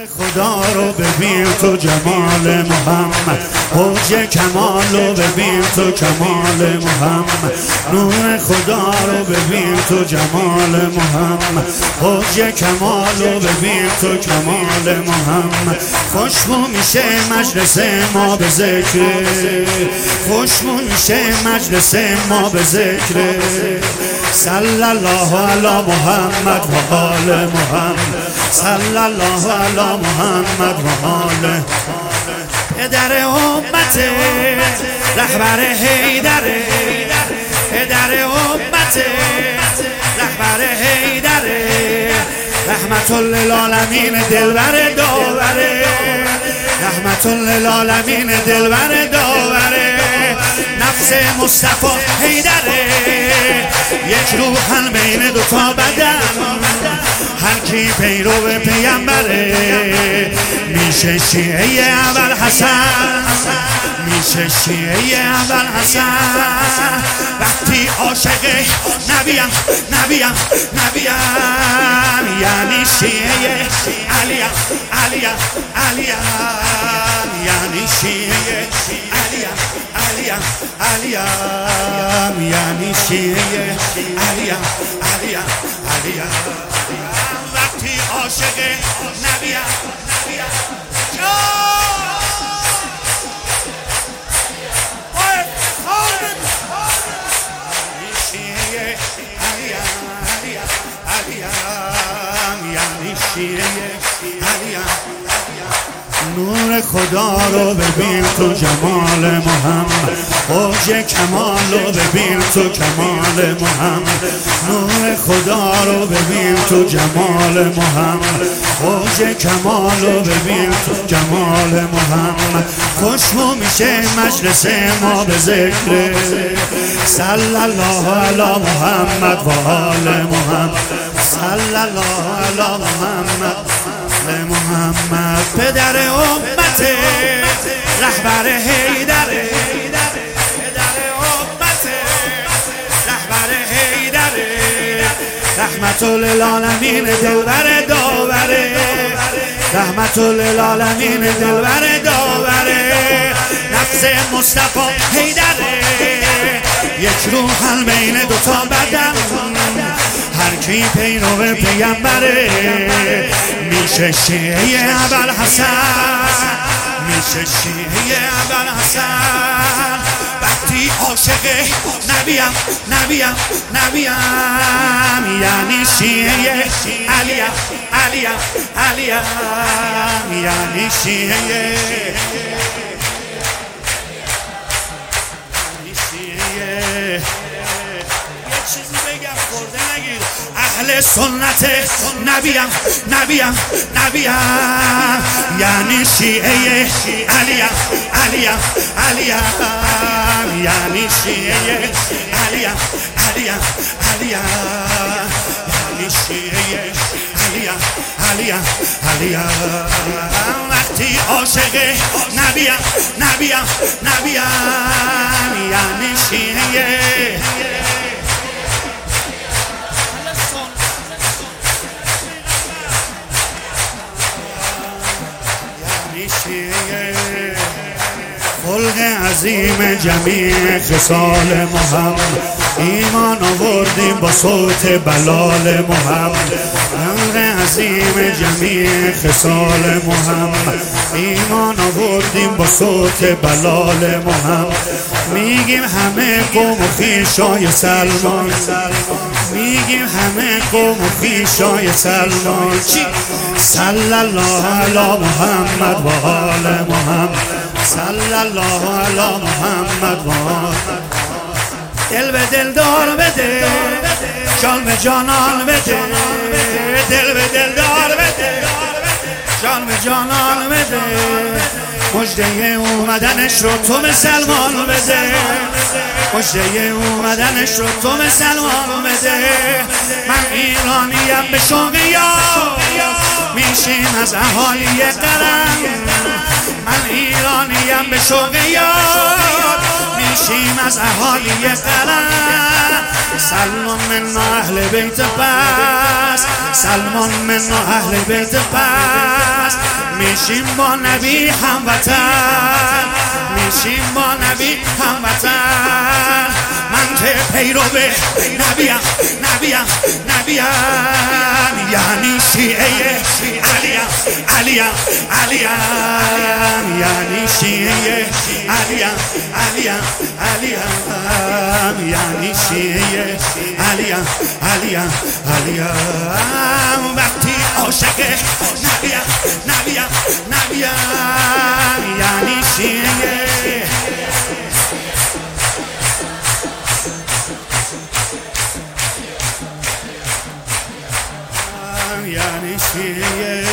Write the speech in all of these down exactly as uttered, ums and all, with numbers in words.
خدا رو ببین تو جمال محمد، اوج کمال رو ببین تو کمال محمد، نور خدا رو ببین تو جمال محمد، اوج کمال رو ببین تو کمال محمد. خوشبو میشه مجلس ما به ذکر، خوشبو میشه مجلس ما به ذکر. صلی الله علی محمد و آل محمد، صلی الله علی محمد و آل. پدر امت رهبر حیدره، پدر امت رهبر حیدره، رحمت للعالمین دلبر داوره، رحمت للعالمین دلبر داوره. نفس مصطفی حیدره، یک روحن بین دوتا بدن، هر کی پیرو پیامبره. میشه شیعه اول حسن، میشه شیعه اول حسن. وقتی عاشق نبیم نبیم نبیم، یعنی شیعه علیم علیم علیم، یعنی شیعه علیم علیم علیم، یعنی شیعه علیم علیم علیم. وقتی عاشق نبیم نبیم نور خدا رو ببین تو جمال محمد، اوج کمال رو ببین تو کمال محمد، نور خدا رو ببین تو جمال محمد، اوج کمال رو ببین تو جمال محمد. خوشبو میشه مجلس ما به ذکر. صلی الله علی محمد و آل محمد، صلی الله علی محمد محمد. پدر امت رهبر حیدره، پدر امت رهبر حیدره، رحمت للعالمین دلبر داوره، رحمت للعالمین دلبر داوره. نفس مصطفی حیدره، یک روحن بین دوتا بدن، هر کی پیرو پیامبره. میشه شیعه اول حسن، میشه شیعه اول حسن. وقتی عاشق نبیم نبیم نبیم، یعنی شیعه علیم علیم علیم، یعنی شیعه اهل سنت نبیم نبیم نبیم، یعنی شیعه علیم علیم علیم، یعنی شیعه علیم علیم علیم، یعنی شیعه علیم علیم علیم. وقتی عاشق نبیم نبیم نبیم، یعنی شیعه خلق عظیم جمیع خصال محمد، ایمان آوردیم با صوت بلال محمد. خلق عظیم جمیع خصال محمد، ایمان آوردیم با صوت بلال محمد. میگیم همه قوم و خویشای سلمان، میگیم همه قوم و خویشای سلمان. صلی الله علی محمد و آل محمد، صلی الله علی محمد و آل. دل به دل دار بده، جان به جانان بده، دل به دل دار بده، جان به جانان بده. مژده اومدنش رو تو به سلمان بده، مژده اومدنش رو تو به سلمان بده. من ایرانیم به شوق یار، میشیم از اهالی قرم. من ایرانیم به شوق یار، میشیم از اهالی قرم. سلمان من اهل بیت پس، سلمان من اهل بیت پس. میشیم با نبی هموطن، میشیم با نبی هموطن. من که پیرو نبیم نبیم نبیم، یعنی شیعه علیم علیم علیم، یعنی شیعه علیم علیم علیم، یعنی شیعه علیم علیم علیم. وقتی عاشق نبیم نبیم نبیم، یعنی شیعه یعنی شیعه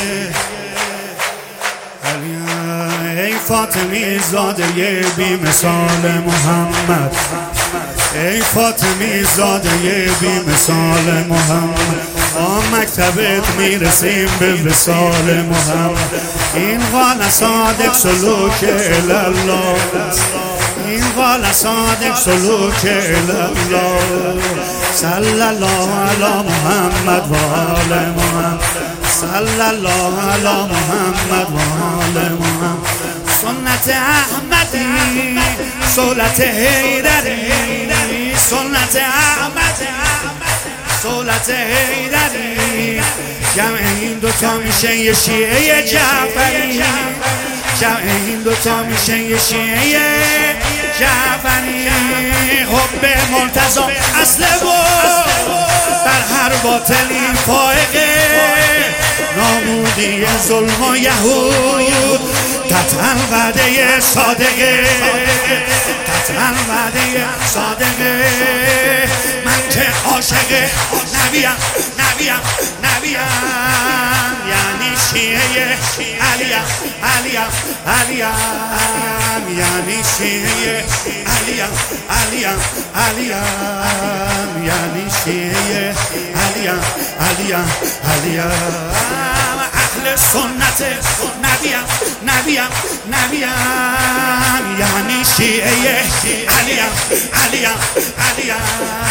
ای فاطمی زاده بی مثال محمد، ای فاطمی زاده بی مثال محمد. آ مکتبت میرسیم به وصال محمد. این قال صادق سلوک الله، این قال صادق سلوک الله. صلی الله علی محمد و آل محمد، صلی الله علی محمد و آل محمد. سنت احمدی سولت حیدری، سنت احمدی سولت حیدری. جمع این دوتا میشه یه شیعه جعفری، جمع این دوتا میشه یه شیعه جعفری. حب مرتضی اصل بود در هر باطلی فائقه، نامودی ظلم و یهود قطعا وعده صادقه، قطعا وعده صادقه. من که عاشق نبیم نبیم نبیم، یعنی شیعه علیم علیم علیم، یعنی شیعه علیم علیم علیم، یعنی شیعه علیم علیم علیم. اهل سنت نبیم نبیم نبیم، یعنی شیعه علیم علیم علیم.